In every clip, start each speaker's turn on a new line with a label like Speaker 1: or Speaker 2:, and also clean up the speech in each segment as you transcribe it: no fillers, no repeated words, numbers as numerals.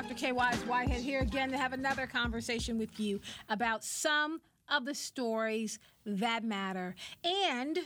Speaker 1: Dr. K. Wise Whitehead here again to have another conversation with you about some of the stories that matter and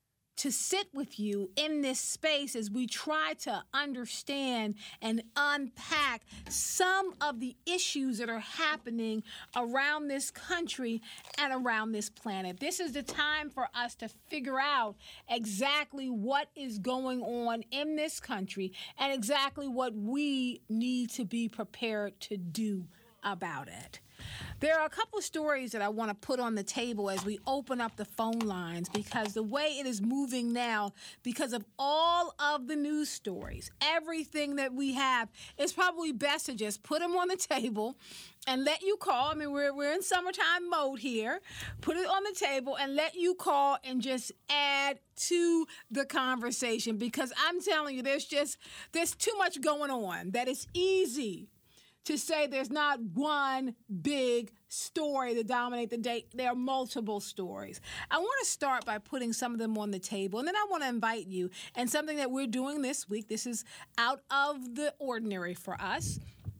Speaker 1: to sit with you in this space as we try to understand and unpack some of the issues that are happening around this country and around this planet. This is the time for us to figure out exactly what is going on in this country and exactly what we need to be prepared to do about it. There are a couple of stories that I want to put on the table as we open up the phone lines because the way it is moving now, because of all of the news stories, everything that we have, it's probably best to just put them on the table and let you call. I mean, we're in summertime mode here. Put it on the table and let you call and just add to the conversation because I'm telling you, there's too much going on that it's easy to say there's not one big story to dominate the day. There are multiple stories. I want to start by putting some of them on the table, and then I want to invite you, and something that we're doing this week, this is out of the ordinary for us,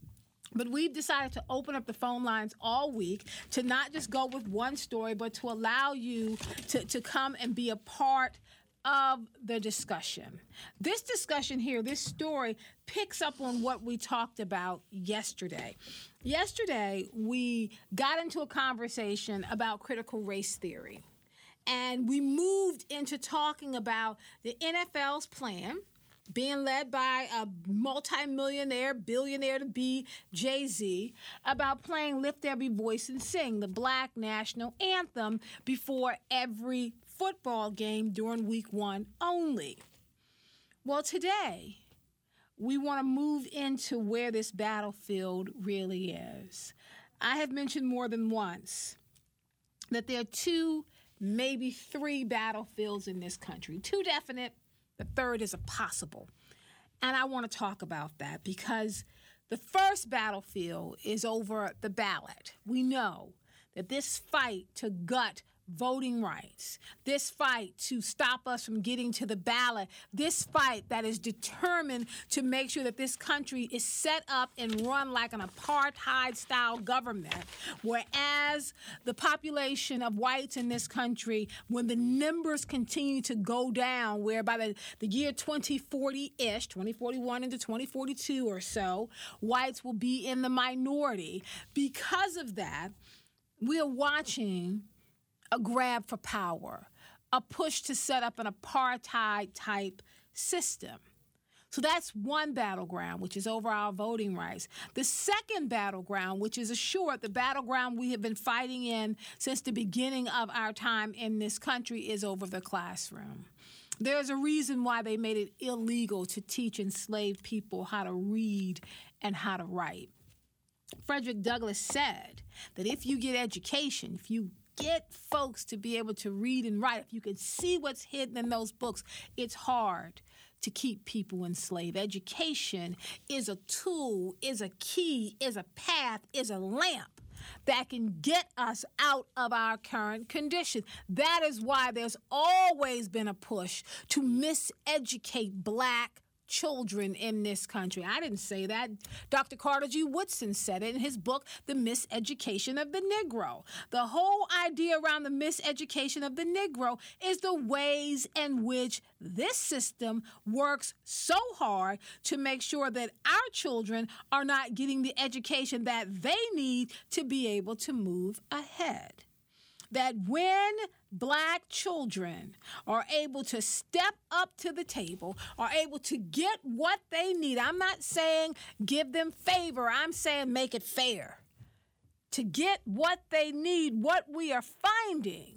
Speaker 1: but we've decided to open up the phone lines all week to not just go with one story, but to allow you to come and be a part of the discussion. This discussion here, this story, picks up on what we talked about yesterday. Yesterday, we got into a conversation about critical race theory, and we moved into talking about the NFL's plan being led by a multimillionaire, billionaire to be Jay-Z, about playing Lift Every Voice and Sing, the Black national anthem, before every football game during week one only. Well, today, we want to move into where this battlefield really is. I have mentioned more than once that there are two, maybe three battlefields in this country. Two definite, the third is a possible. And I want to talk about that because the first battlefield is over the ballot. We know that this fight to gut voting rights, this fight to stop us from getting to the ballot, this fight that is determined to make sure that this country is set up and run like an apartheid-style government, whereas the population of whites in this country, when the numbers continue to go down, where by the year 2040-ish, 2041 into 2042 or so, whites will be in the minority. Because of that, we are watching a grab for power, a push to set up an apartheid-type system. So that's one battleground, which is over our voting rights. The second battleground, which is assured, the battleground we have been fighting in since the beginning of our time in this country, is over the classroom. There's a reason why they made it illegal to teach enslaved people how to read and how to write. Frederick Douglass said that if you get education, if you get folks to be able to read and write, if you can see what's hidden in those books, it's hard to keep people enslaved. Education is a tool, is a key, is a path, is a lamp that can get us out of our current condition. That is why there's always been a push to miseducate Black children in this country. I didn't say that. Dr. Carter G. Woodson said it in his book, The Miseducation of the Negro. The whole idea around the miseducation of the Negro is the ways in which this system works so hard to make sure that our children are not getting the education that they need to be able to move ahead. That when Black children are able to step up to the table, are able to get what they need, I'm not saying give them favor, I'm saying make it fair. To get what they need, what we are finding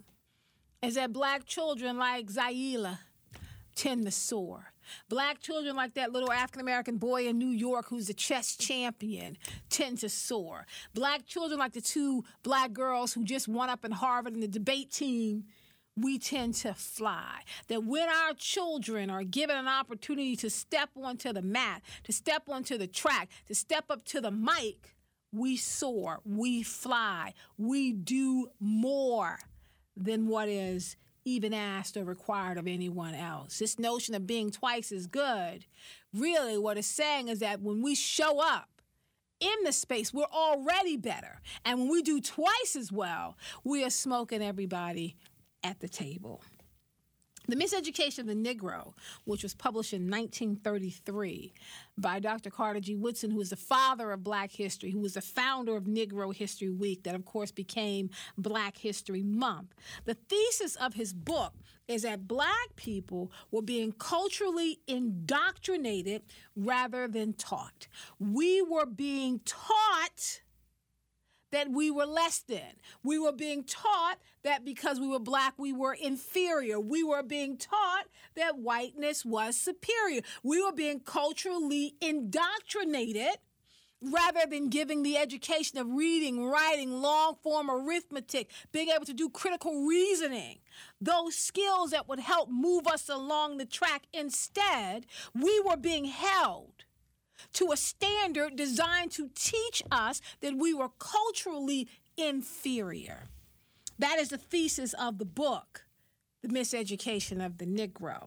Speaker 1: is that Black children like Zaila tend to soar. Black children like that little African-American boy in New York who's a chess champion tend to soar. Black children like the two Black girls who just won up in Harvard in the debate team, we tend to fly. That when our children are given an opportunity to step onto the mat, to step onto the track, to step up to the mic, we soar, we fly, we do more than what is even asked or required of anyone else. This notion of being twice as good, really what it's saying is that when we show up in the space, we're already better. And when we do twice as well, we are smoking everybody at the table. The Miseducation of the Negro, which was published in 1933 by Dr. Carter G. Woodson, who is the father of Black history, who was the founder of Negro History Week, that, of course, became Black History Month. The thesis of his book is that Black people were being culturally indoctrinated rather than taught. We were being taught that we were less than. We were being taught that because we were Black, we were inferior. We were being taught that whiteness was superior. We were being culturally indoctrinated rather than giving the education of reading, writing, long-form arithmetic, being able to do critical reasoning, those skills that would help move us along the track. Instead, we were being held to a standard designed to teach us that we were culturally inferior. That is the thesis of the book, The Miseducation of the Negro.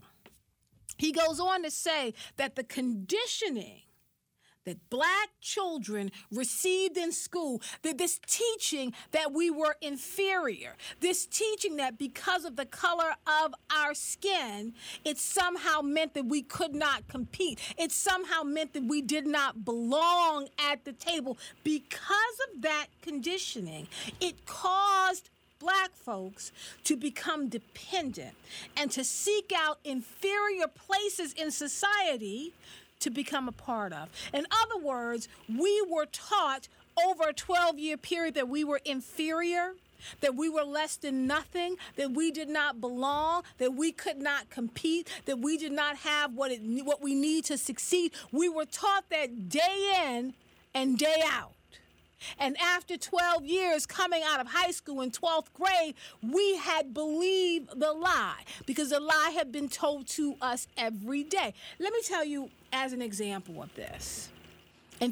Speaker 1: He goes on to say that the conditioning that Black children received in school, that this teaching that we were inferior, this teaching that because of the color of our skin, it somehow meant that we could not compete. It somehow meant that we did not belong at the table. Because of that conditioning, it caused Black folks to become dependent and to seek out inferior places in society to become a part of. In other words, we were taught over a 12-year period that we were inferior, that we were less than nothing, that we did not belong, that we could not compete, that we did not have what we need to succeed. We were taught that day in and day out. And after 12 years coming out of high school in 12th grade, we had believed the lie because the lie had been told to us every day. Let me tell you as an example of this. In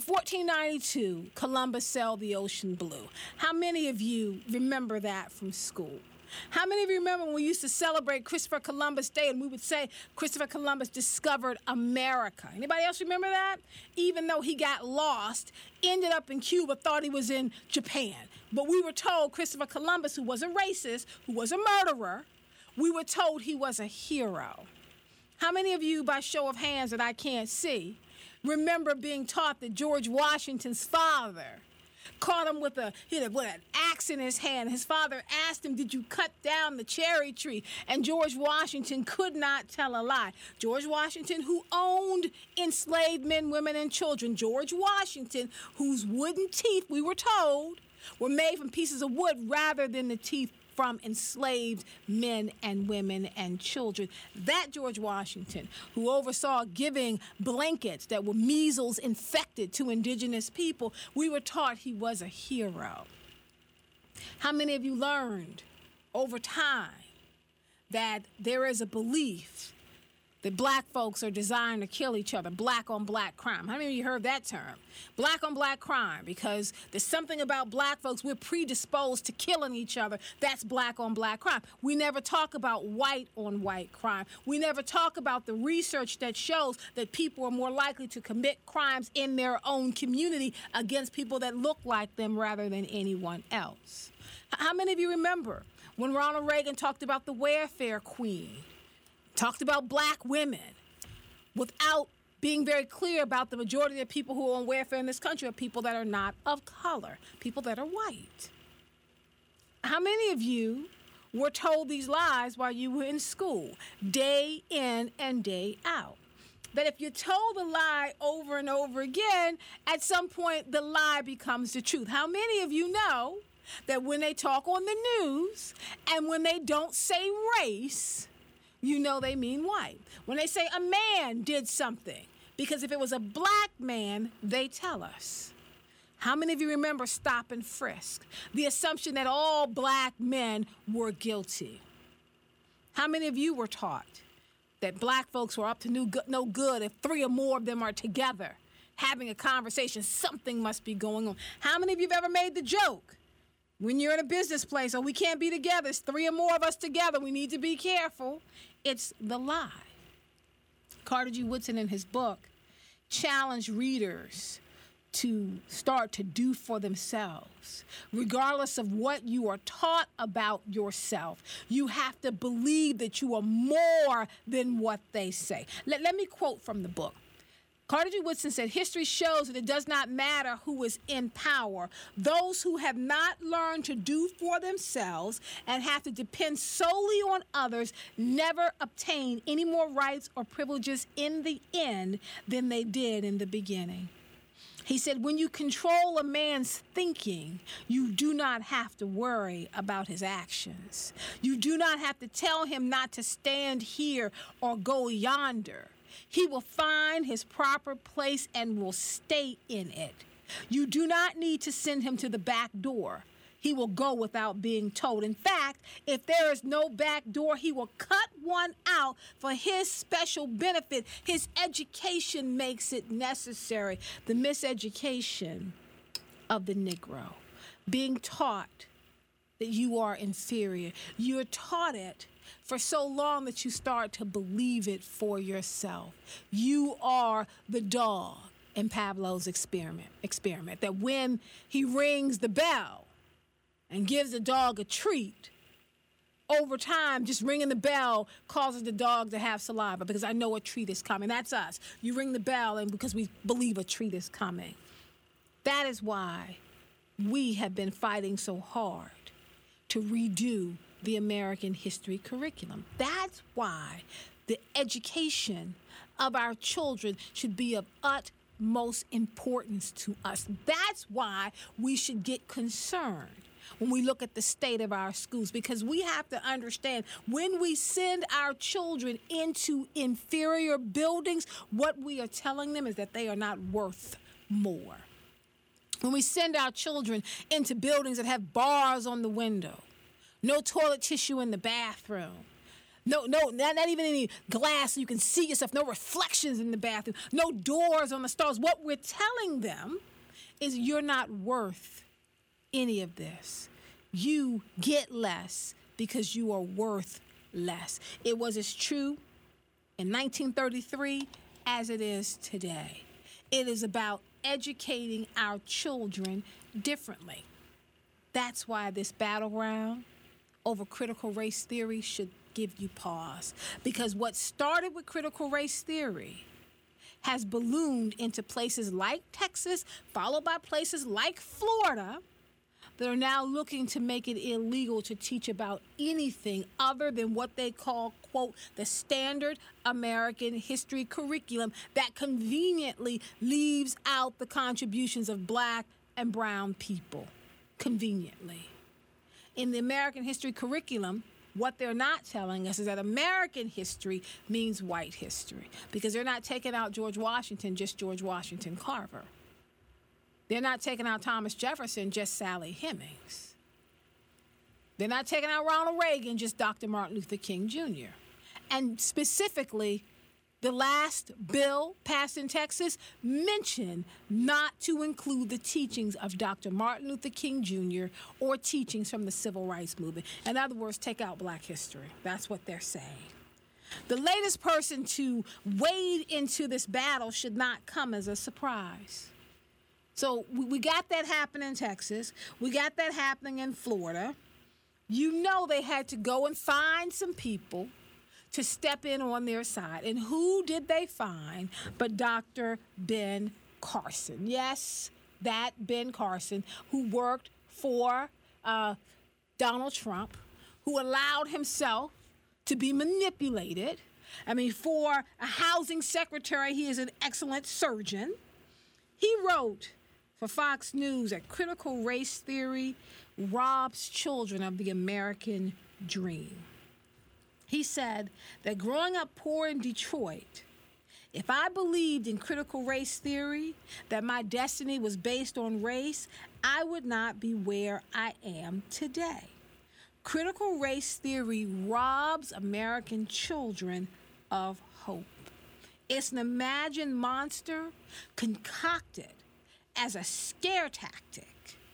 Speaker 1: 1492, Columbus sailed the ocean blue. How many of you remember that from school? How many of you remember when we used to celebrate Christopher Columbus Day and we would say Christopher Columbus discovered America? Anybody else remember that? Even though he got lost, ended up in Cuba, thought he was in Japan. But we were told Christopher Columbus, who was a racist, who was a murderer, we were told he was a hero. How many of you, by show of hands that I can't see, remember being taught that George Washington's father caught him with an axe in his hand? His father asked him, "Did you cut down the cherry tree?" And George Washington could not tell a lie. George Washington, who owned enslaved men, women, and children. George Washington, whose wooden teeth, we were told, were made from pieces of wood rather than the teeth from enslaved men and women and children. That George Washington, who oversaw giving blankets that were measles infected to indigenous people, we were taught he was a hero. How many of you learned over time that there is a belief that Black folks are designed to kill each other, Black on Black crime? How many of you heard that term? Black on Black crime, because there's something about Black folks, we're predisposed to killing each other. That's Black on Black crime. We never talk about white on white crime. We never talk about the research that shows that people are more likely to commit crimes in their own community against people that look like them rather than anyone else. How many of you remember when Ronald Reagan talked about the welfare queen? Talked about Black women without being very clear about the majority of people who are on welfare in this country are people that are not of color, people that are white. How many of you were told these lies while you were in school, day in and day out? That if you're told a lie over and over again, at some point the lie becomes the truth. How many of you know that when they talk on the news and when they don't say race, you know they mean white? When they say a man did something, because if it was a Black man, they tell us. How many of you remember stop and frisk? The assumption that all Black men were guilty. How many of you were taught that Black folks were up to no good if three or more of them are together having a conversation? Something must be going on. How many of you have ever made the joke when you're in a business place, we can't be together, it's three or more of us together, we need to be careful? It's the lie. Carter G. Woodson, in his book, challenged readers to start to do for themselves, regardless of what you are taught about yourself. You have to believe that you are more than what they say. Let me quote from the book. Carter G. Woodson said, history shows that it does not matter who is in power. Those who have not learned to do for themselves and have to depend solely on others never obtain any more rights or privileges in the end than they did in the beginning. He said, when you control a man's thinking, you do not have to worry about his actions. You do not have to tell him not to stand here or go yonder. He will find his proper place and will stay in it. You do not need to send him to the back door. He will go without being told. In fact, if there is no back door, he will cut one out for his special benefit. His education makes it necessary. The miseducation of the Negro, being taught that you are inferior. You're taught it for so long that you start to believe it for yourself. You are the dog in Pavlov's experiment, that when he rings the bell and gives the dog a treat, over time, just ringing the bell causes the dog to have saliva because I know a treat is coming. That's us. You ring the bell and because we believe a treat is coming. That is why we have been fighting so hard to redo the American history curriculum. That's why the education of our children should be of utmost importance to us. That's why we should get concerned when we look at the state of our schools, because we have to understand when we send our children into inferior buildings, what we are telling them is that they are not worth more. When we send our children into buildings that have bars on the window, no toilet tissue in the bathroom, not even any glass so you can see yourself, no reflections in the bathroom, no doors on the stalls, what we're telling them is you're not worth any of this. You get less because you are worth less. It was as true in 1933 as it is today. It is about educating our children differently. That's why this battleground over critical race theory should give you pause. Because what started with critical race theory has ballooned into places like Texas, followed by places like Florida, that are now looking to make it illegal to teach about anything other than what they call, quote, the standard American history curriculum that conveniently leaves out the contributions of black and brown people. Conveniently. In the American history curriculum, what they're not telling us is that American history means white history, because they're not taking out George Washington, just George Washington Carver. They're not taking out Thomas Jefferson, just Sally Hemings. They're not taking out Ronald Reagan, just Dr. Martin Luther King Jr. And specifically, the last bill passed in Texas mentioned not to include the teachings of Dr. Martin Luther King Jr. or teachings from the Civil Rights Movement. In other words, take out black history. That's what they're saying. The latest person to wade into this battle should not come as a surprise. So we got that happening in Texas. We got that happening in Florida. You know they had to go and find some people to step in on their side. And who did they find but Dr. Ben Carson? Yes, that Ben Carson, who worked for Donald Trump, who allowed himself to be manipulated. I mean, for a housing secretary, he is an excellent surgeon. He wrote for Fox News that critical race theory robs children of the American dream. He said that growing up poor in Detroit, if I believed in critical race theory, that my destiny was based on race, I would not be where I am today. Critical race theory robs American children of hope. It's an imagined monster concocted as a scare tactic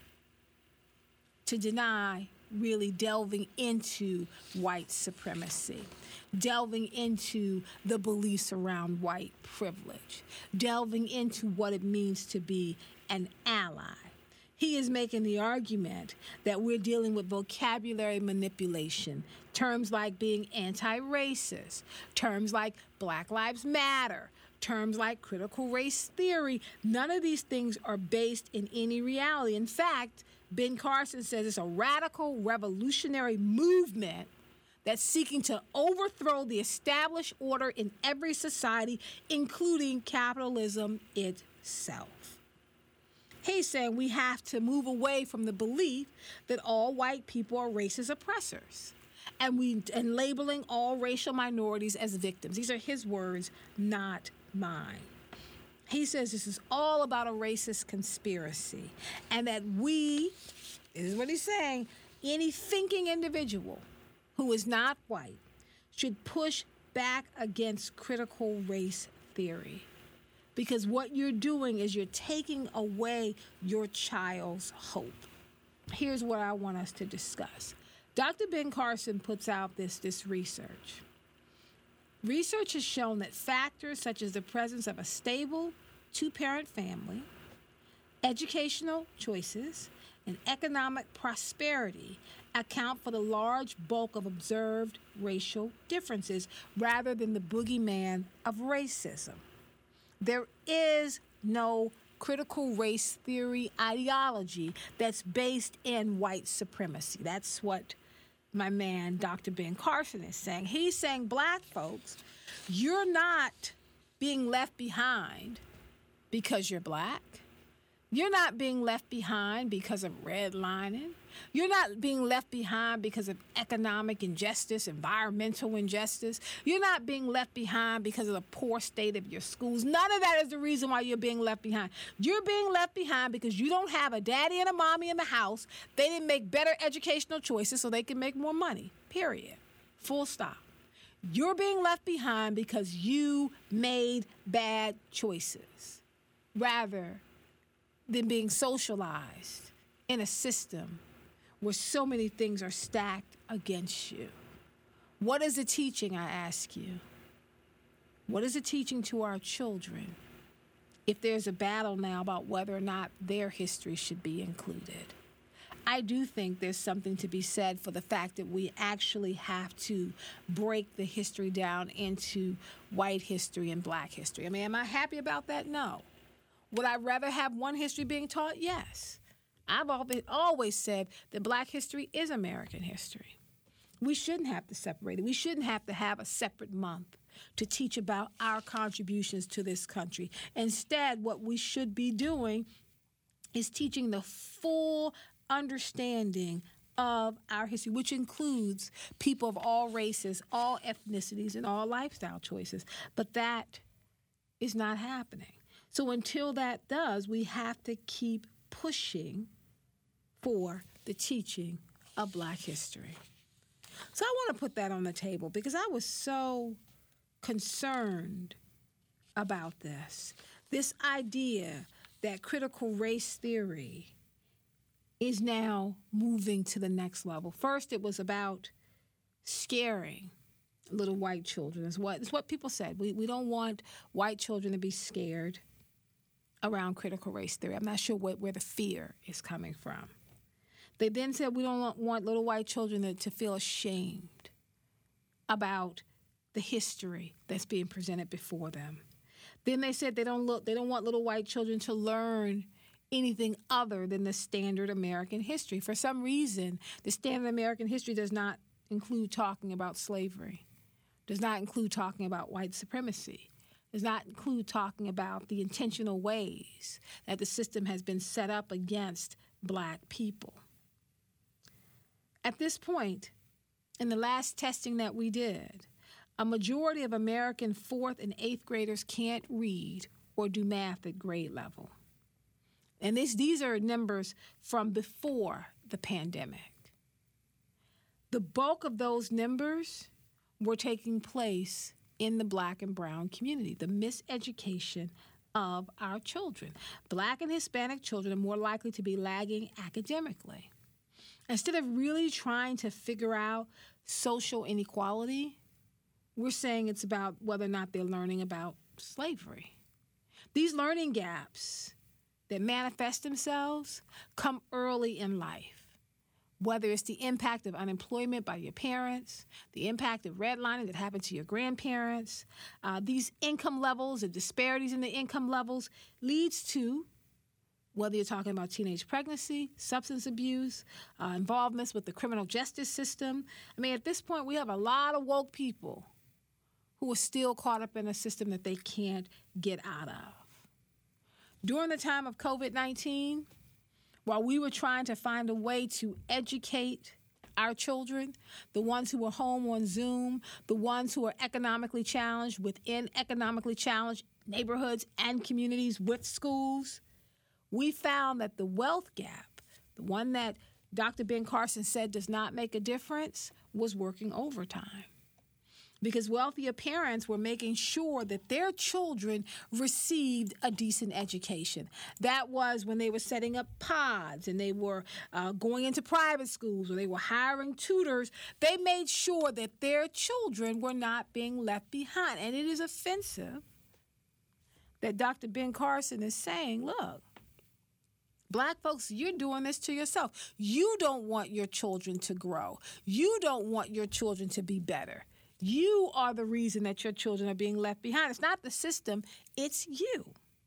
Speaker 1: to deny really delving into white supremacy, delving into the beliefs around white privilege, delving into what it means to be an ally. He is making the argument that we're dealing with vocabulary manipulation, terms like being anti-racist, terms like Black Lives Matter, terms like critical race theory. None of these things are based in any reality. In fact, Ben Carson says it's a radical revolutionary movement that's seeking to overthrow the established order in every society, including capitalism itself. He's saying we have to move away from the belief that all white people are racist oppressors and labeling all racial minorities as victims. These are his words, not mine. He says this is all about a racist conspiracy and that this is what he's saying, any thinking individual who is not white should push back against critical race theory. Because what you're doing is you're taking away your child's hope. Here's what I want us to discuss. Dr. Ben Carson puts out this research. Research has shown that factors such as the presence of a stable two-parent family, educational choices, and economic prosperity account for the large bulk of observed racial differences rather than the boogeyman of racism. There is no critical race theory ideology that's based in white supremacy. That's what my man, Dr. Ben Carson, is saying. He's saying, black folks, you're not being left behind because you're black. You're not being left behind because of redlining. You're not being left behind because of economic injustice, environmental injustice. You're not being left behind because of the poor state of your schools. None of that is the reason why you're being left behind. You're being left behind because you don't have a daddy and a mommy in the house. They didn't make better educational choices so they can make more money, period. Full stop. You're being left behind because you made bad choices rather than being socialized in a system where so many things are stacked against you. What is it teaching, I ask you? What is it teaching to our children if there's a battle now about whether or not their history should be included? I do think there's something to be said for the fact that we actually have to break the history down into white history and black history. I mean, am I happy about that? No. Would I rather have one history being taught? Yes. I've always said that black history is American history. We shouldn't have to separate it. We shouldn't have to have a separate month to teach about our contributions to this country. Instead, what we should be doing is teaching the full understanding of our history, which includes people of all races, all ethnicities, and all lifestyle choices. But that is not happening. So until that does, we have to keep pushing for the teaching of black history. So I want to put that on the table because I was so concerned about this idea that critical race theory is now moving to the next level. First, it was about scaring little white children. It's what people said. We don't want white children to be scared around critical race theory. I'm not sure where the fear is coming from. They then said we don't want little white children to feel ashamed about the history that's being presented before them. Then they said they don't want little white children to learn anything other than the standard American history. For some reason, the standard American history does not include talking about slavery, does not include talking about white supremacy, does not include talking about the intentional ways that the system has been set up against black people. At this point, in the last testing that we did, a majority of American 4th and 8th graders can't read or do math at grade level. And these are numbers from before the pandemic. The bulk of those numbers were taking place in the black and brown community, the miseducation of our children. Black and Hispanic children are more likely to be lagging academically. Instead of really trying to figure out social inequality, we're saying it's about whether or not they're learning about slavery. These learning gaps that manifest themselves come early in life. Whether it's the impact of unemployment by your parents, the impact of redlining that happened to your grandparents, these income levels, the disparities in the income levels leads to, whether you're talking about teenage pregnancy, substance abuse, involvements with the criminal justice system. I mean, at this point, we have a lot of woke people who are still caught up in a system that they can't get out of. During the time of COVID-19, while we were trying to find a way to educate our children, the ones who are home on Zoom, the ones who are economically challenged within economically challenged neighborhoods and communities with schools, we found that the wealth gap, the one that Dr. Ben Carson said does not make a difference, was working overtime. Because wealthier parents were making sure that their children received a decent education. That was when they were setting up pods and they were going into private schools or they were hiring tutors. They made sure that their children were not being left behind. And it is offensive that Dr. Ben Carson is saying, look, Black folks, you're doing this to yourself. You don't want your children to grow. You don't want your children to be better. You are the reason that your children are being left behind. It's not the system, it's you.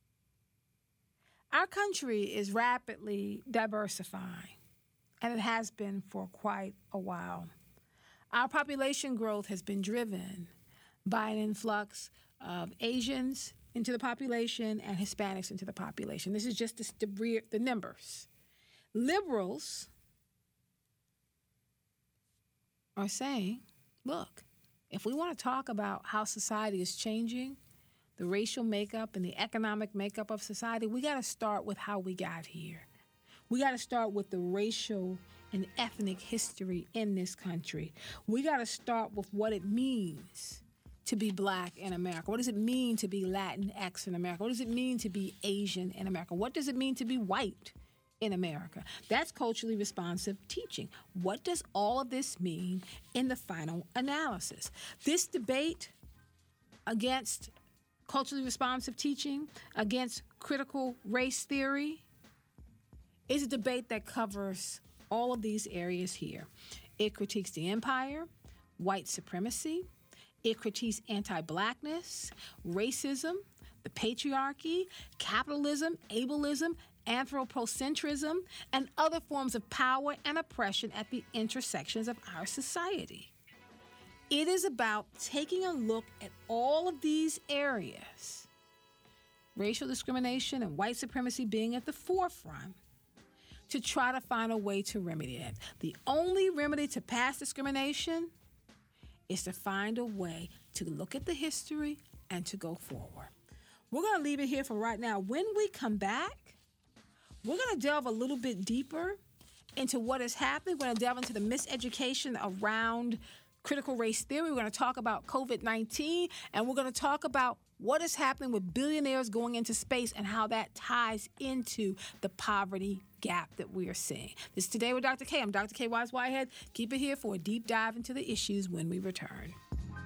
Speaker 1: Our country is rapidly diversifying, and it has been for quite a while. Our population growth has been driven by an influx of Asians into the population and Hispanics into the population. This is just the numbers. Liberals are saying, look, if we want to talk about how society is changing, the racial makeup and the economic makeup of society, we got to start with how we got here. We got to start with the racial and ethnic history in this country. We got to start with what it means to be Black in America. What does it mean to be Latinx in America? What does it mean to be Asian in America? What does it mean to be white in America? That's culturally responsive teaching. What does all of this mean in the final analysis? This debate against culturally responsive teaching, against critical race theory, is a debate that covers all of these areas here. It critiques the empire, white supremacy. It critiques anti-Blackness, racism, the patriarchy, capitalism, ableism, anthropocentrism, and other forms of power and oppression at the intersections of our society. It is about taking a look at all of these areas, racial discrimination and white supremacy being at the forefront, to try to find a way to remedy it. The only remedy to past discrimination is to find a way to look at the history and to go forward. We're going to leave it here for right now. When we come back, we're going to delve a little bit deeper into what is happening. We're going to delve into the miseducation around critical race theory. We're going to talk about COVID-19, and we're going to talk about what is happening with billionaires going into space and how that ties into the poverty gap that we are seeing. This is Today with Dr. K. I'm Dr. K. Wise Whitehead. Keep it here for a deep dive into the issues when we return.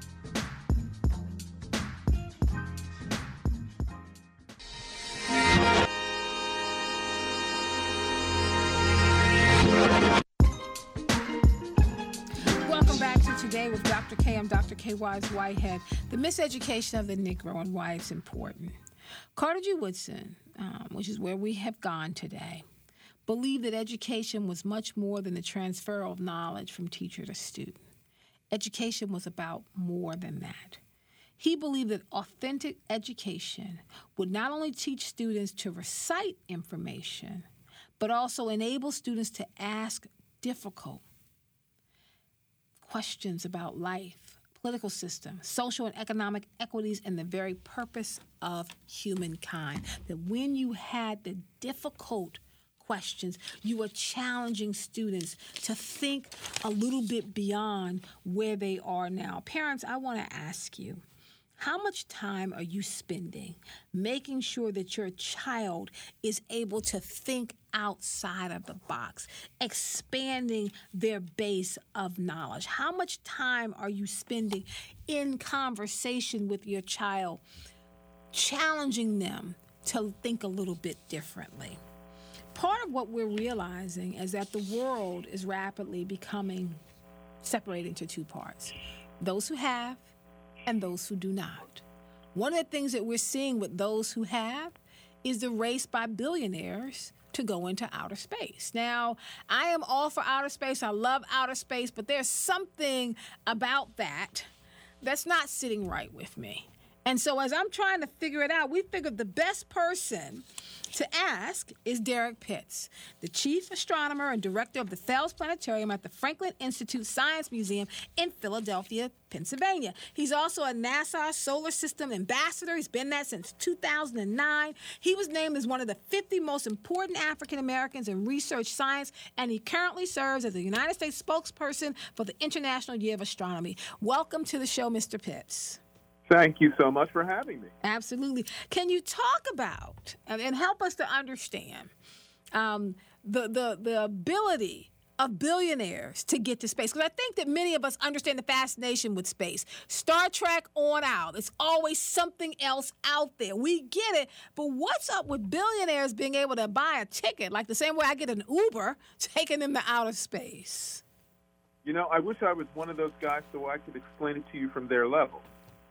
Speaker 1: Today with Dr. K. I'm Dr. K. Wise Whitehead. The miseducation of the Negro and why it's important. Carter G. Woodson, which is where we have gone today, believed that education was much more than the transfer of knowledge from teacher to student. Education was about more than that. He believed that authentic education would not only teach students to recite information, but also enable students to ask difficult questions about life, political system, social and economic equities, and the very purpose of humankind. That when you had the difficult questions, you were challenging students to think a little bit beyond where they are now. Parents, I want to ask you, how much time are you spending making sure that your child is able to think outside of the box, expanding their base of knowledge? How much time are you spending in conversation with your child, challenging them to think a little bit differently. Part of what we're realizing is that the world is rapidly becoming separated into two parts: those who have and those who do not. One of the things that we're seeing with those who have is the race by billionaires to go into outer space. Now, I am all for outer space. I love outer space, but there's something about that that's not sitting right with me. And so as I'm trying to figure it out, we figured the best person to ask is Derek Pitts, the chief astronomer and director of the Fels Planetarium at the Franklin Institute Science Museum in Philadelphia, Pennsylvania. He's also a NASA Solar System ambassador. He's been that since 2009. He was named as one of the 50 most important African Americans in research science, and he currently serves as the United States spokesperson for the International Year of Astronomy. Welcome to the show, Mr. Pitts.
Speaker 2: Thank you so much for having me.
Speaker 1: Absolutely. Can you talk about and help us to understand the ability of billionaires to get to space? Because I think that many of us understand the fascination with space. Star Trek on out. It's always something else out there. We get it. But what's up with billionaires being able to buy a ticket, like the same way I get an Uber, taking them to outer space?
Speaker 2: You know, I wish I was one of those guys so I could explain it to you from their level.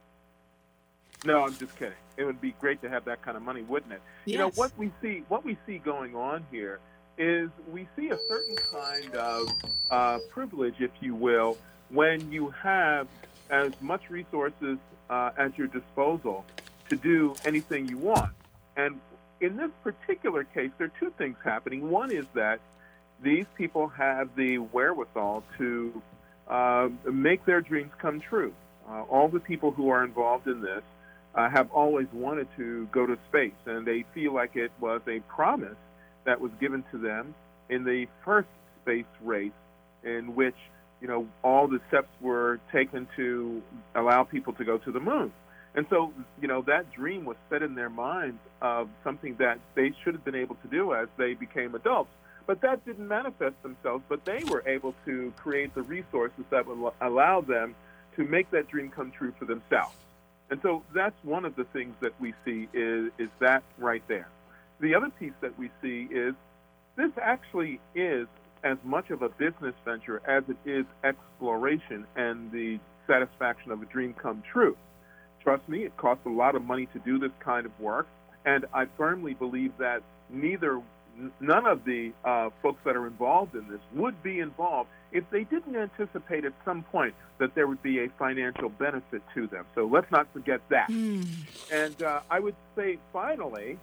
Speaker 2: No, I'm just kidding. It would be great to have that kind of money, wouldn't it?
Speaker 1: Yes.
Speaker 2: You know, what we see going on here is we see a certain kind of privilege, if you will, when you have as much resources at your disposal to do anything you want. And in this particular case, there are two things happening. One is that these people have the wherewithal to make their dreams come true. All the people who are involved in this have always wanted to go to space, and they feel like it was a promise that was given to them in the first space race, in which, you know, all the steps were taken to allow people to go to the moon. And so, you know, that dream was set in their minds of something that they should have been able to do as they became adults. But that didn't manifest themselves, but they were able to create the resources that would allow them to make that dream come true for themselves. And so that's one of the things that we see is that right there. The other piece that we see is this actually is as much of a business venture as it is exploration and the satisfaction of a dream come true. Trust me, it costs a lot of money to do this kind of work, and I firmly believe that none of the folks that are involved in this would be involved if they didn't anticipate at some point that there would be a financial benefit to them. So let's not forget that. And I would say, finally,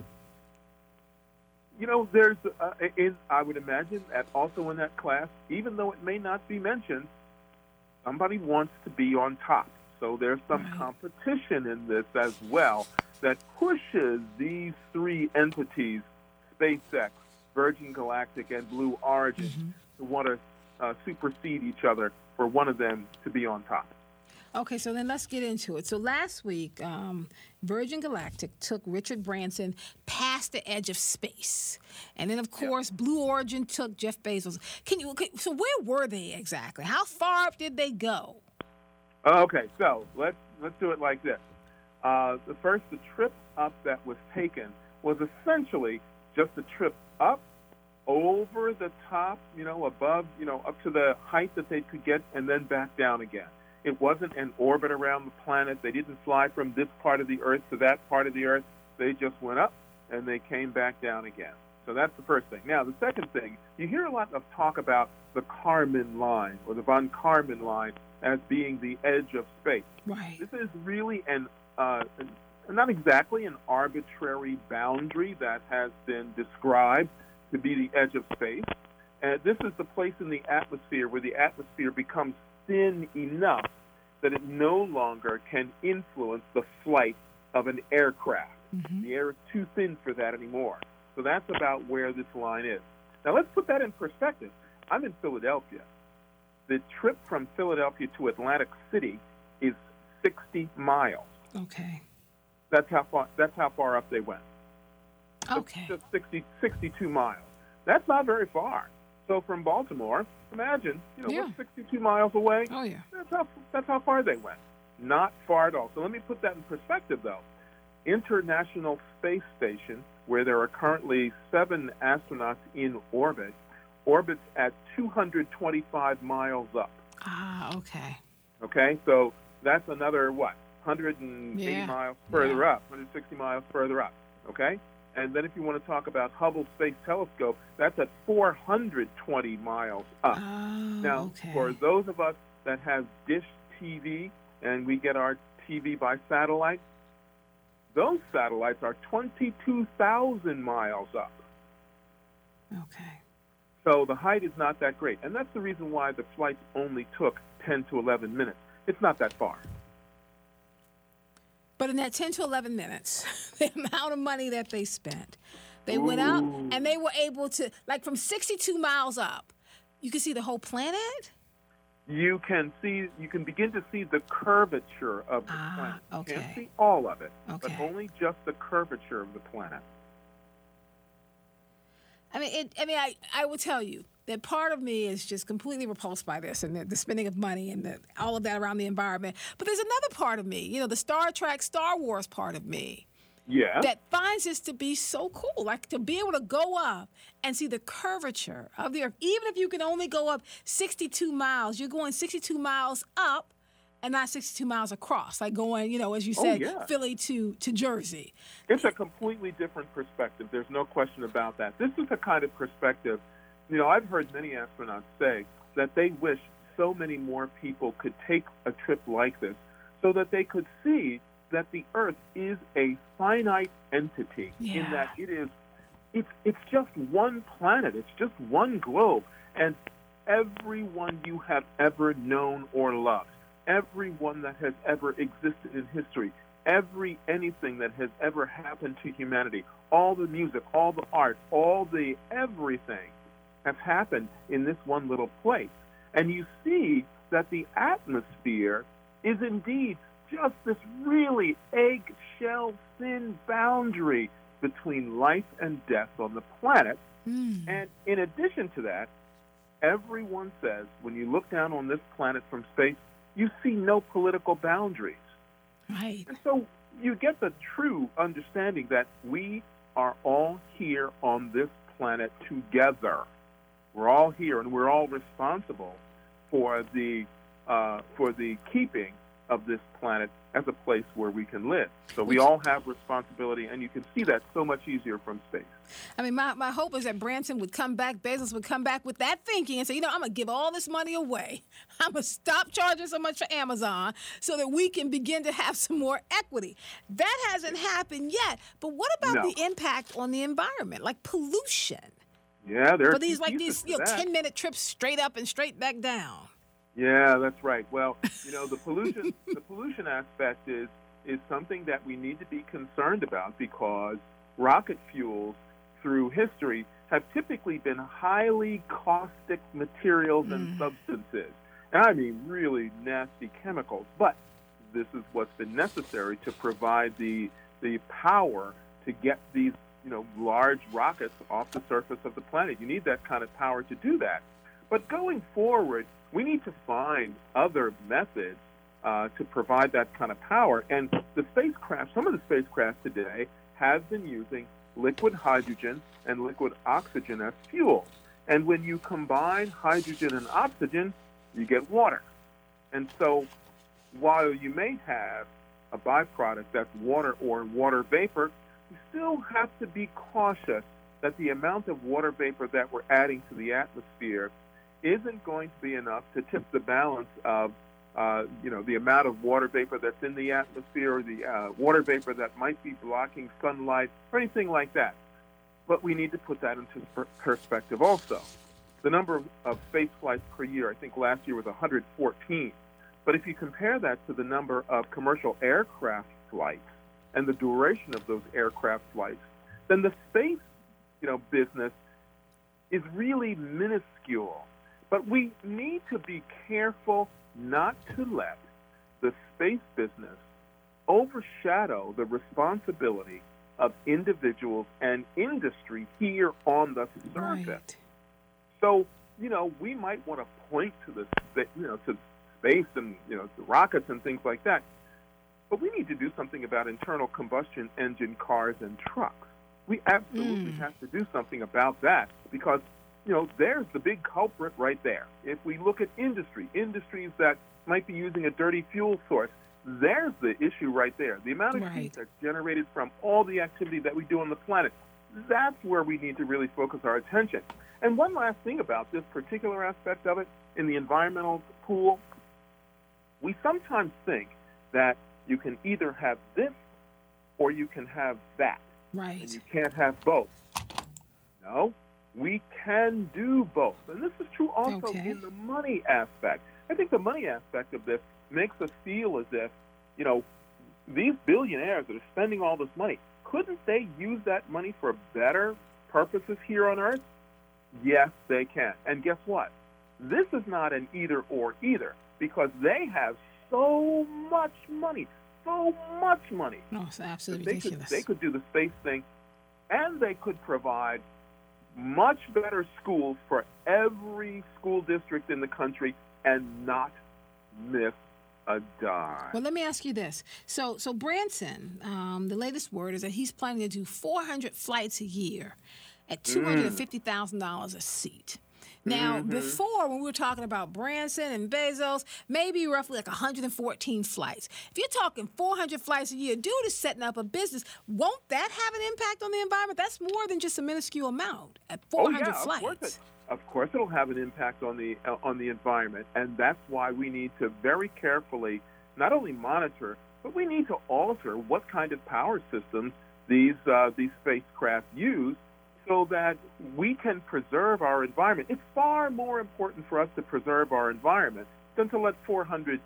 Speaker 2: you know, there's, I would imagine that also in that class, even though it may not be mentioned, somebody wants to be on top. So there's some competition in this as well that pushes these three entities, SpaceX, Virgin Galactic, and Blue Origin, to want to supersede each other for one of them to be on top.
Speaker 1: Okay, so then let's get into it. So last week, Virgin Galactic took Richard Branson past the edge of space. And then, of course, Blue Origin took Jeff Bezos. So where were they exactly? How far up did they go?
Speaker 2: Okay, so let's do it like this. The trip up that was taken was essentially just a trip up, over the top, you know, above, you know, up to the height that they could get, and then back down again. It wasn't an orbit around the planet. They didn't fly from this part of the Earth to that part of the Earth. They just went up, and they came back down again. So that's the first thing. Now, the second thing, you hear a lot of talk about the Kármán line, or the von Karman line, as being the edge of space.
Speaker 1: Right.
Speaker 2: This is really not exactly an arbitrary boundary that has been described to be the edge of space. And this is the place in the atmosphere where the atmosphere becomes thin enough that it no longer can influence the flight of an aircraft. The air is too thin for that anymore. So that's about where this line is. Now let's put that in perspective. I'm in Philadelphia. The trip from Philadelphia to Atlantic City is 60 miles.
Speaker 1: Okay.
Speaker 2: That's how far up they went.
Speaker 1: Okay.
Speaker 2: Just 62 miles. That's not very far. So from Baltimore, imagine, you know, we're 62 miles away.
Speaker 1: Oh, yeah.
Speaker 2: That's how far they went. Not far at all. So let me put that in perspective, though. International Space Station, where there are currently 7 astronauts in orbit, orbits at 225 miles up.
Speaker 1: Ah, okay.
Speaker 2: Okay, so that's another, 180 miles further up, 160 miles further up, okay? And then if you want to talk about Hubble Space Telescope, that's at 420 miles up. Now, for those of us that have dish TV and we get our TV by satellite, those satellites are 22,000 miles up.
Speaker 1: Okay.
Speaker 2: So the height is not that great. And that's the reason why the flights only took 10 to 11 minutes. It's not that far.
Speaker 1: But in that 10 to 11 minutes, the amount of money that they spent, they went up and they were able to, like from 62 miles up, you can see the whole planet?
Speaker 2: You can begin to see the curvature of the planet.
Speaker 1: Okay.
Speaker 2: You can't see all of it, but only just the curvature of the planet.
Speaker 1: I will tell you that part of me is just completely repulsed by this and the spending of money and all of that around the environment. But there's another part of me, the Star Trek, Star Wars part of me.
Speaker 2: Yeah.
Speaker 1: That finds this to be so cool, like to be able to go up and see the curvature of the Earth. Even if you can only go up 62 miles, you're going 62 miles up and not 62 miles across, like going, as you said, Philly to Jersey.
Speaker 2: It's a completely different perspective. There's no question about that. This is the kind of perspective, I've heard many astronauts say that they wish so many more people could take a trip like this so that they could see that the Earth is a finite entity in that it's just one planet, it's just one globe, and everyone you have ever known or loved, everyone that has ever existed in history, anything that has ever happened to humanity, all the music, all the art, all the everything have happened in this one little place. And you see that the atmosphere is indeed just this really eggshell thin boundary between life and death on the planet. And in addition to that, everyone says when you look down on this planet from space, you see no political boundaries.
Speaker 1: Right.
Speaker 2: And so you get the true understanding that we are all here on this planet together. We're all here, and we're all responsible for the keeping of this planet as a place where we can live. So we all have responsibility, and you can see that so much easier from space.
Speaker 1: My hope is that Branson would come back, Bezos would come back with that thinking and say, I'm going to give all this money away. I'm going to stop charging so much for Amazon so that we can begin to have some more equity. That hasn't happened yet. But what about the impact on the environment, like pollution?
Speaker 2: Yeah, there are
Speaker 1: these 10-minute trips straight up and straight back down.
Speaker 2: Yeah, that's right. Well, the pollution aspect is something that we need to be concerned about because rocket fuels through history have typically been highly caustic materials and substances. And I mean really nasty chemicals. But this is what's been necessary to provide the power to get these large rockets off the surface of the planet. You need that kind of power to do that. But going forward, we need to find other methods to provide that kind of power. And some of the spacecraft today have been using liquid hydrogen and liquid oxygen as fuel. And when you combine hydrogen and oxygen, you get water. And so while you may have a byproduct that's water or water vapor, you still have to be cautious that the amount of water vapor that we're adding to the atmosphere isn't going to be enough to tip the balance of, the amount of water vapor that's in the atmosphere or the water vapor that might be blocking sunlight or anything like that. But we need to put that into perspective also. The number of space flights per year, I think last year was 114. But if you compare that to the number of commercial aircraft flights and the duration of those aircraft flights, then the space, business is really minuscule. But we need to be careful not to let the space business overshadow the responsibility of individuals and industry here on the surface.
Speaker 1: Right.
Speaker 2: So, we might want to point to to space and, the rockets and things like that. but we need to do something about internal combustion engine cars and trucks. We absolutely have to do something about that because, there's the big culprit right there. If we look at industries that might be using a dirty fuel source, there's the issue right there. The amount of heat that's generated from all the activity that we do on the planet, that's where we need to really focus our attention. And one last thing about this particular aspect of it, in the environmental pool, we sometimes think that you can either have this or you can have that.
Speaker 1: Right.
Speaker 2: And you can't have both. No, we can do both. And this is true also in the money aspect. I think the money aspect of this makes us feel as if, these billionaires that are spending all this money, couldn't they use that money for better purposes here on Earth? Yes, they can. And guess what? This is not an either or either, because they have so much money. No,
Speaker 1: it's absolutely ridiculous.
Speaker 2: They could do the space thing, and they could provide much better schools for every school district in the country and not miss a dime.
Speaker 1: Well, let me ask you this. So Branson, the latest word is that he's planning to do 400 flights a year at $250,000 a seat. Now, before, when we were talking about Branson and Bezos, maybe roughly like 114 flights. If you're talking 400 flights a year, dude is setting up a business. Won't that have an impact on the environment? That's more than just a minuscule amount at 400 flights.
Speaker 2: Of course it'll have an impact on the environment, and that's why we need to very carefully not only monitor, but we need to alter what kind of power systems these spacecraft use, so that we can preserve our environment. It's far more important for us to preserve our environment than to let 400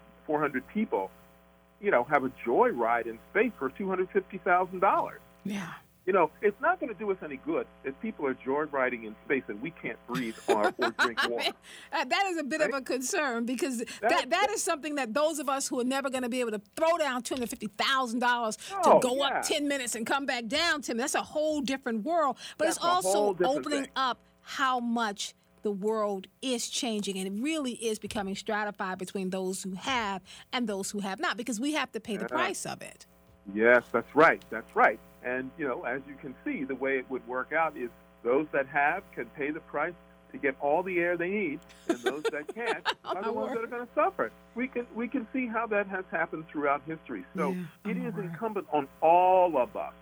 Speaker 2: people, have a joyride in space for $250,000.
Speaker 1: Yeah.
Speaker 2: It's not going to do us any good if people are joyriding in space and we can't breathe or drink water.
Speaker 1: That is a bit of a concern, because that is something that those of us who are never going to be able to throw down $250,000 to go up 10 minutes and come back down 10 minutes, that's a whole different world. But it's also opening up how much the world is changing, and it really is becoming stratified between those who have and those who have not, because we have to pay the price of it.
Speaker 2: Yes, that's right. And, as you can see, the way it would work out is those that have can pay the price to get all the air they need, and those that can't are the ones that are going to suffer. We can see how that has happened throughout history. So it is incumbent on all of us,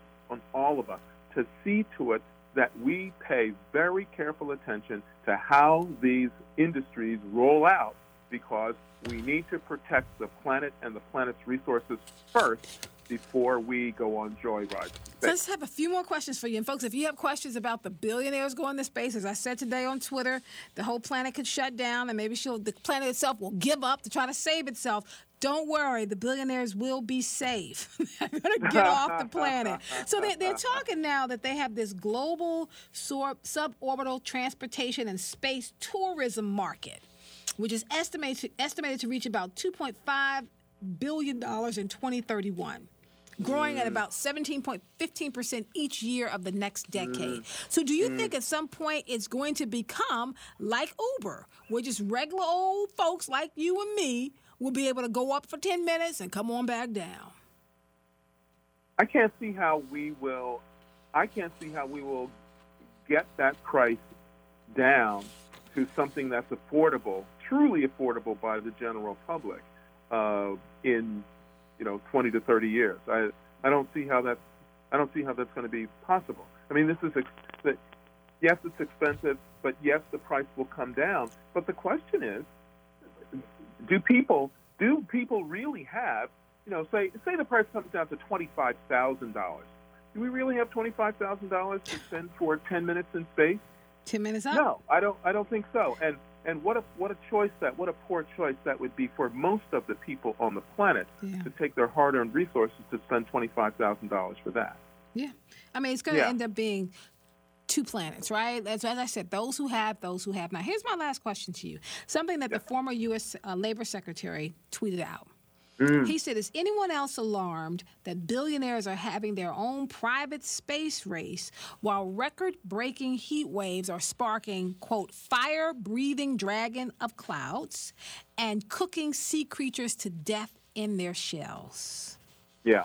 Speaker 2: to see to it that we pay very careful attention to how these industries roll out, because we need to protect the planet and the planet's resources first before we go on joyrides.
Speaker 1: So let's have a few more questions for you. And folks, if you have questions about the billionaires going to space, as I said today on Twitter, the whole planet could shut down, and maybe the planet itself will give up to try to save itself. Don't worry, the billionaires will be safe. They're going to get off the planet. So they're talking now that they have this global suborbital transportation and space tourism market, which is estimated to reach about $2.5 billion in 2031. Growing at about 17.15% each year of the next decade. So do you think at some point it's going to become like Uber, where just regular old folks like you and me will be able to go up for 10 minutes and come on back down?
Speaker 2: I can't see how we will get that price down to something that's affordable, truly affordable by the general public in 20 to 30 years. I don't see how that's going to be possible. I mean, yes, it's expensive, but yes, the price will come down. But the question is, do people really have, say the price comes down to $25,000. Do we really have $25,000 to spend for 10 minutes in space?
Speaker 1: 10 minutes up?
Speaker 2: No, I don't think so. And what a poor choice that would be for most of the people on the planet to take their hard-earned resources to spend $25,000 for that.
Speaker 1: Yeah. I mean, it's going to end up being two planets, right? As I said, those who have not. Here's my last question to you. Something that the former U.S. Labor Secretary tweeted out. He said, is anyone else alarmed that billionaires are having their own private space race while record-breaking heat waves are sparking, quote, fire-breathing dragon of clouds and cooking sea creatures to death in their shells.
Speaker 2: Yeah.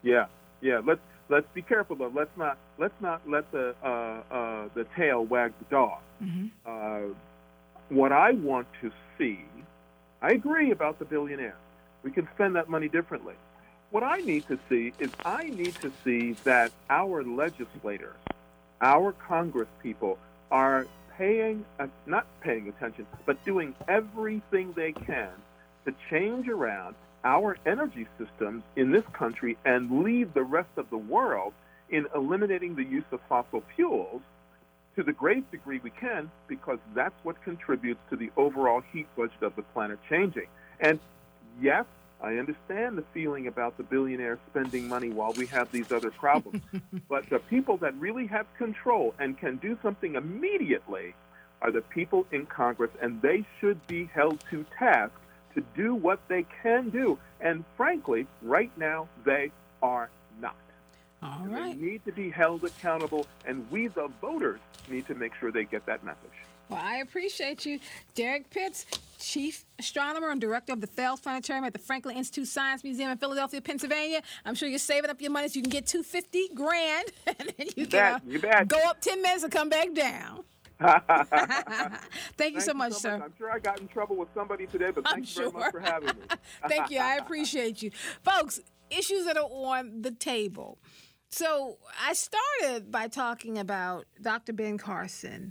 Speaker 2: Let's be careful though. Let's not let the tail wag the dog.
Speaker 1: Mm-hmm.
Speaker 2: What I want to see, I agree about the billionaires. We can spend that money differently. What I need to see is that our legislators, our Congress people, are not paying attention, but doing everything they can to change around our energy systems in this country and lead the rest of the world in eliminating the use of fossil fuels to the greatest degree we can, because that's what contributes to the overall heat budget of the planet changing. And yes, I understand the feeling about the billionaires spending money while we have these other problems. But the people that really have control and can do something immediately are the people in Congress, and they should be held to task to do what they can do. And frankly, right now, they are not.
Speaker 1: All right.
Speaker 2: They need to be held accountable, and we, the voters, need to make sure they get that message.
Speaker 1: Well, I appreciate you. Derek Pitts, Chief Astronomer and Director of the Fels Planetarium at the Franklin Institute Science Museum in Philadelphia, Pennsylvania. I'm sure you're saving up your money so you can get $250,000, and then you can go up 10 minutes and come back down. Thank you so much, sir.
Speaker 2: I'm sure I got in trouble with somebody today, but thank you very much for having me.
Speaker 1: Thank you. I appreciate you. Folks, issues that are on the table. So I started by talking about Dr. Ben Carson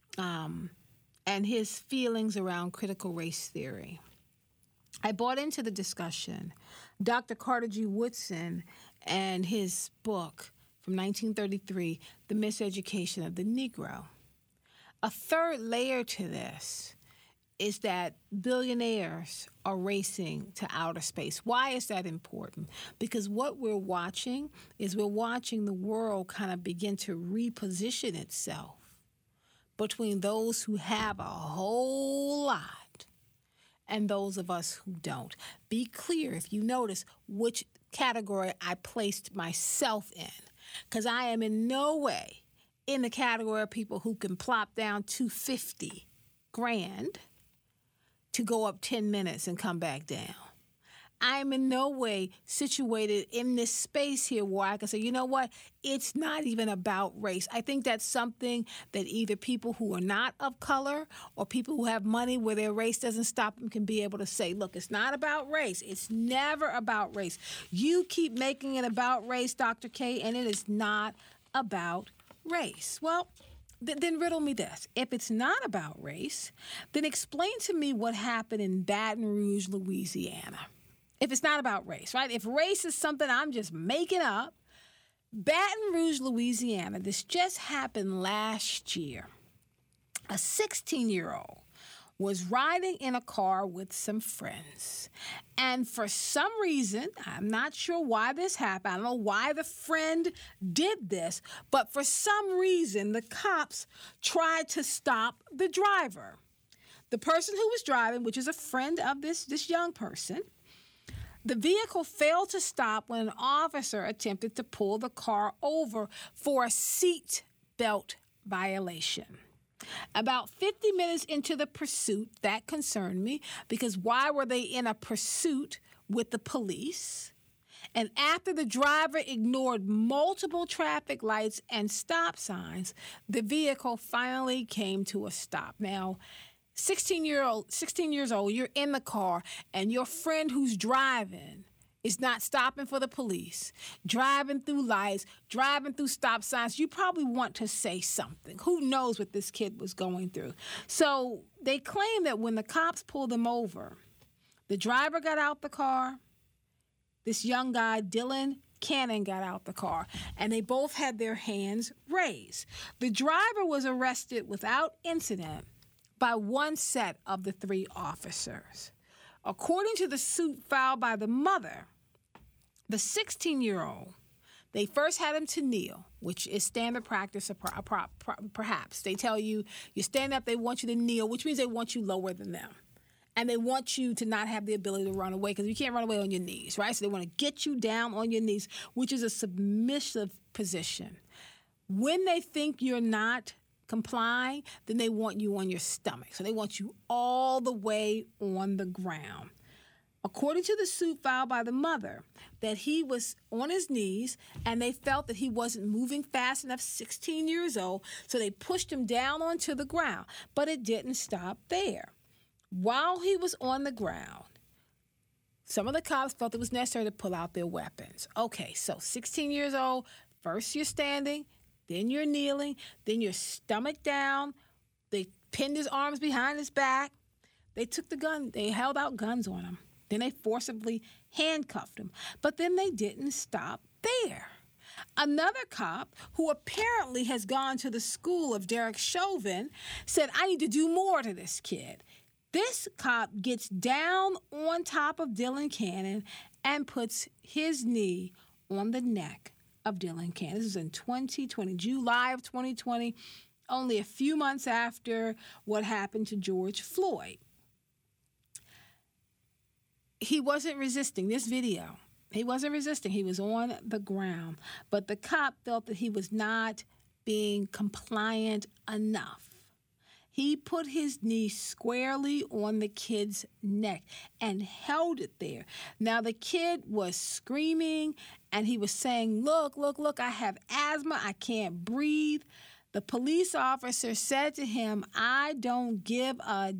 Speaker 1: and his feelings around critical race theory. I brought into the discussion Dr. Carter G. Woodson and his book from 1933, The Miseducation of the Negro. A third layer to this is that billionaires are racing to outer space. Why is that important? Because what we're watching is the world kind of begin to reposition itself between those who have a whole lot and those of us who don't. Be clear, if you notice, which category I placed myself in, because I am in no way in the category of people who can plop down $250,000 to go up 10 minutes and come back down. I am in no way situated in this space here where I can say, you know what, it's not even about race. I think that's something that either people who are not of color or people who have money where their race doesn't stop them can be able to say, look, it's not about race. It's never about race. You keep making it about race, Dr. K, and it is not about race. Well, then riddle me this. If it's not about race, then explain to me what happened in Baton Rouge, Louisiana. If it's not about race, right? If race is something I'm just making up, Baton Rouge, Louisiana, this just happened last year. A 16-year-old was riding in a car with some friends. And for some reason, I'm not sure why this happened. I don't know why the friend did this, but for some reason, the cops tried to stop the driver. The person who was driving, which is a friend of this young person, the vehicle failed to stop when an officer attempted to pull the car over for a seat belt violation. About 50 minutes into the pursuit, that concerned me, because why were they in a pursuit with the police? And after the driver ignored multiple traffic lights and stop signs, the vehicle finally came to a stop. Now, 16 years old, you're in the car, and your friend who's driving is not stopping for the police, driving through lights, driving through stop signs. You probably want to say something. Who knows what this kid was going through? So they claim that when the cops pulled them over, the driver got out the car, this young guy, Dylan Cannon, got out the car, and they both had their hands raised. The driver was arrested without incident by one set of the three officers. According to the suit filed by the mother, the 16-year-old, they first had him to kneel, which is standard practice, perhaps. They tell you stand up, they want you to kneel, which means they want you lower than them. And they want you to not have the ability to run away, because you can't run away on your knees, right? So they want to get you down on your knees, which is a submissive position. When they think you're not complying, then they want you on your stomach. So they want you all the way on the ground. according to the suit filed by the mother, that he was on his knees and they felt that he wasn't moving fast enough, 16 years old, so they pushed him down onto the ground. But it didn't stop there. While he was on the ground, some of the cops felt it was necessary to pull out their weapons. Okay, so 16 years old, first you're standing, then you're kneeling, then you're stomach down. They pinned his arms behind his back. They took the gun. They held out guns on him. Then they forcibly handcuffed him. But then they didn't stop there. Another cop, who apparently has gone to the school of Derek Chauvin, said, I need to do more to this kid. This cop gets down on top of Dylan Cannon and puts his knee on the neck of Dylan Cannon. This is in 2020, July of 2020, only a few months after what happened to George Floyd. He wasn't resisting this video. He wasn't resisting. He was on the ground. But the cop felt that he was not being compliant enough. He put his knee squarely on the kid's neck and held it there. Now, the kid was screaming, and he was saying, look, I have asthma. I can't breathe. The police officer said to him, I don't give a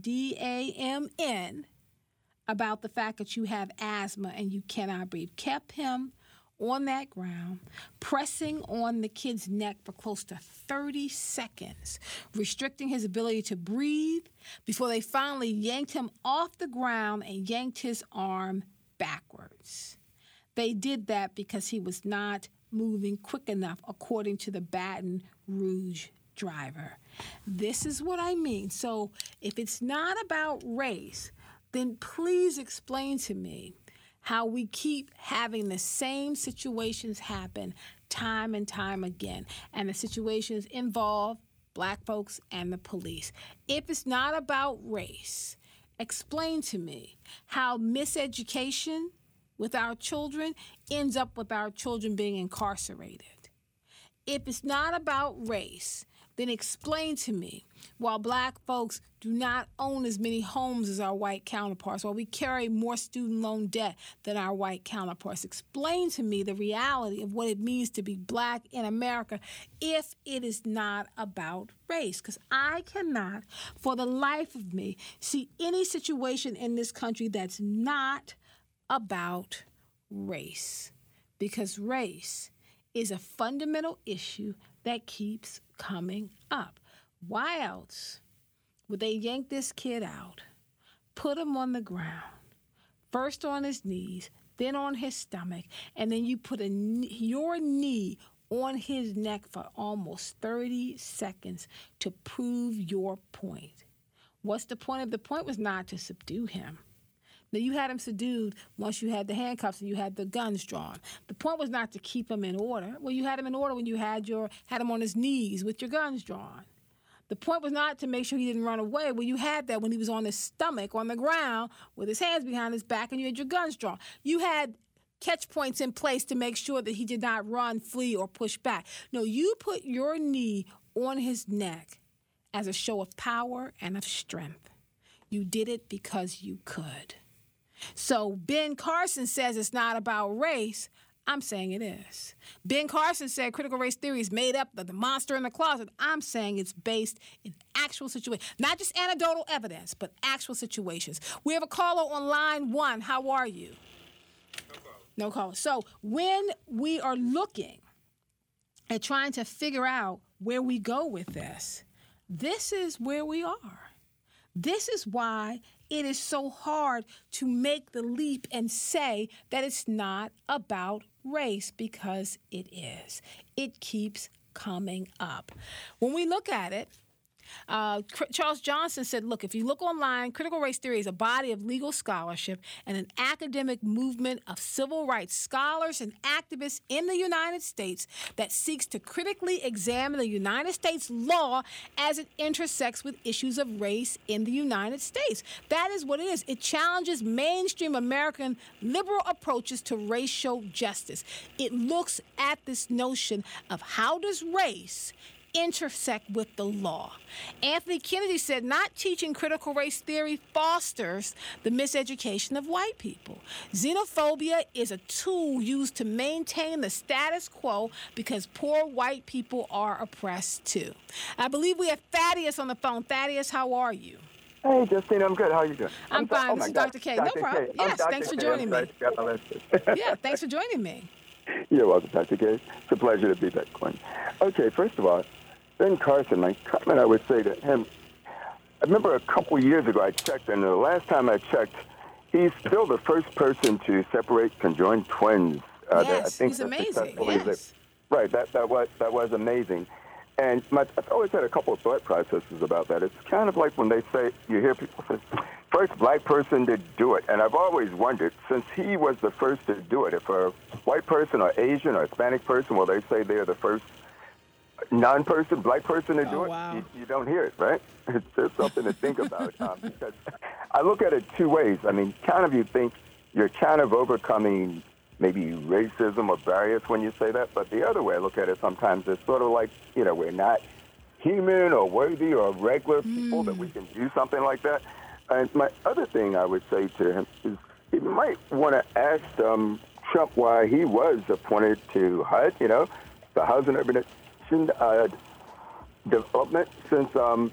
Speaker 1: damn about the fact that you have asthma and you cannot breathe. Kept him on that ground, pressing on the kid's neck for close to 30 seconds, restricting his ability to breathe before they finally yanked him off the ground and yanked his arm backwards. They did that because he was not moving quick enough, according to the Baton Rouge driver. This is what I mean. So if it's not about race, then please explain to me how we keep having the same situations happen time and time again, and the situations involve Black folks and the police. If it's not about race, explain to me how miseducation with our children ends up with our children being incarcerated. If it's not about race, then explain to me why Black folks do not own as many homes as our white counterparts, why we carry more student loan debt than our white counterparts. Explain to me the reality of what it means to be Black in America if it is not about race. Because I cannot, for the life of me, see any situation in this country that's not about race. Because race is a fundamental issue that keeps coming up. Why else would they yank this kid out, put him on the ground, first on his knees, then on his stomach, and then you put your knee on his neck for almost 30 seconds to prove your point? What's the point? The point was not to subdue him. Now, you had him subdued once you had the handcuffs and you had the guns drawn. The point was not to keep him in order. Well, you had him in order when you had him on his knees with your guns drawn. The point was not to make sure he didn't run away. Well, you had that when he was on his stomach on the ground with his hands behind his back and you had your guns drawn. You had catch points in place to make sure that he did not run, flee, or push back. No, you put your knee on his neck as a show of power and of strength. You did it because you could. So Ben Carson says it's not about race. I'm saying it is. Ben Carson said critical race theory is made up of the monster in the closet. I'm saying it's based in actual situations, not just anecdotal evidence, but actual situations. We have a caller on line 1. How are you? No caller. So when we are looking at trying to figure out where we go with this is where we are. This is why it is so hard to make the leap and say that it's not about race, because it is. It keeps coming up. When we look at it, Charles Johnson said, look, if you look online, critical race theory is a body of legal scholarship and an academic movement of civil rights scholars and activists in the United States that seeks to critically examine the United States law as it intersects with issues of race in the United States. That is what it is. It challenges mainstream American liberal approaches to racial justice. It looks at this notion of how does race intersect with the law. Anthony Kennedy said not teaching critical race theory fosters the miseducation of white people. Xenophobia is a tool used to maintain the status quo because poor white people are oppressed too. I believe we have Thaddeus on the phone. Thaddeus, how are you?
Speaker 3: Hey, Justine, I'm good. How are you doing?
Speaker 1: I'm fine. This is Dr. K. No problem. Yes, thanks for joining me. Yeah, thanks for joining me.
Speaker 3: You're welcome, Dr. K. It's a pleasure to be back, Quinn. Okay, first of all, Ben Carson, my comment I would say to him, I remember a couple years ago I checked, and the last time I checked, he's still the first person to separate conjoined twins.
Speaker 1: Yes,
Speaker 3: I think
Speaker 1: he's amazing. Yes.
Speaker 3: Right, that was amazing. And I've always had a couple of thought processes about that. It's kind of like when they say, you hear people say, first black person to do it. And I've always wondered, since he was the first to do it, if a white person or Asian or Hispanic person, well, they say they're the first non-person, black person to do it,
Speaker 1: wow.
Speaker 3: you don't hear it, right? It's just something to think about. Because I look at it two ways. I mean, kind of you think you're kind of overcoming maybe racism or barriers when you say that, but the other way I look at it sometimes it's sort of like, we're not human or worthy or regular people that we can do something like that. And my other thing I would say to him is he might want to ask Trump why he was appointed to HUD, the Housing Urban Development, since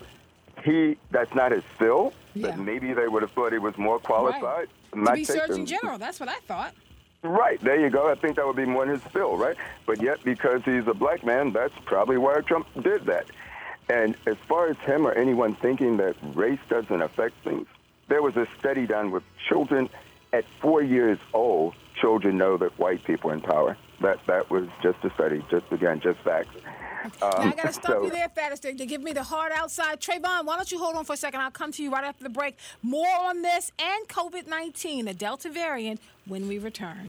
Speaker 3: that's not his field, but maybe they would have thought he was more qualified.
Speaker 1: Right. To be Surgeon General, that's what I thought.
Speaker 3: Right, there you go. I think that would be more in his spill, right? But yet, because he's a black man, that's probably why Trump did that. And as far as him or anyone thinking that race doesn't affect things, there was a study done with children at 4 years old. Children know that white people are in power. That was just a study, just facts.
Speaker 1: Now, I got to stop you there, Thaddeus. They give me the hard outside. Trayvon, why don't you hold on for a second? I'll come to you right after the break. More on this and COVID-19, the Delta variant, when we return.